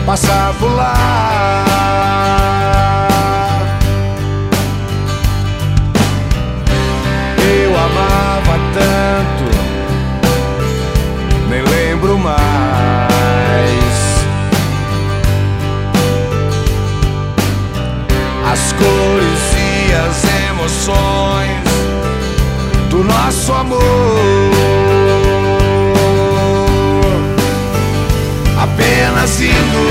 passar por lá. Eu amava tanto, nem lembro mais. As cores e as emoções do nosso amor. Apenas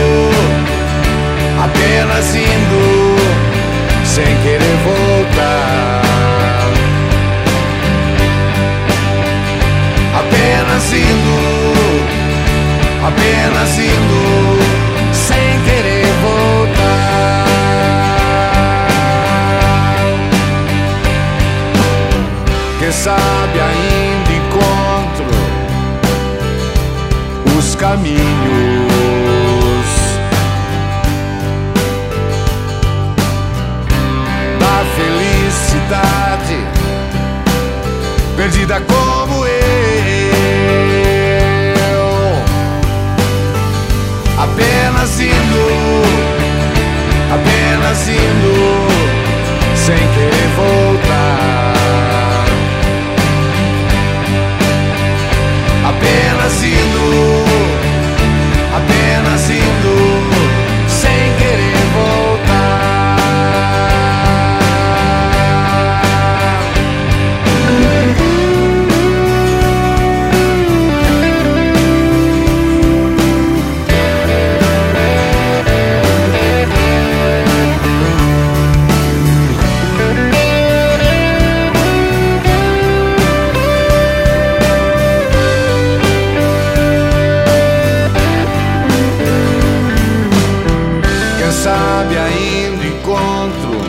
indo, sem querer voltar. Apenas indo, sem querer voltar. Quem sabe ainda encontro os caminhos da felicidade, perdida como eu. Apenas indo, sem querer voltar. Apenas indo, sem querer voltar. Sabe, ainda encontro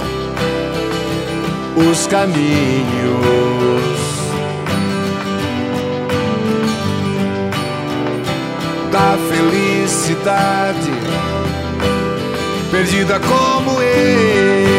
os caminhos da felicidade, perdida como eu.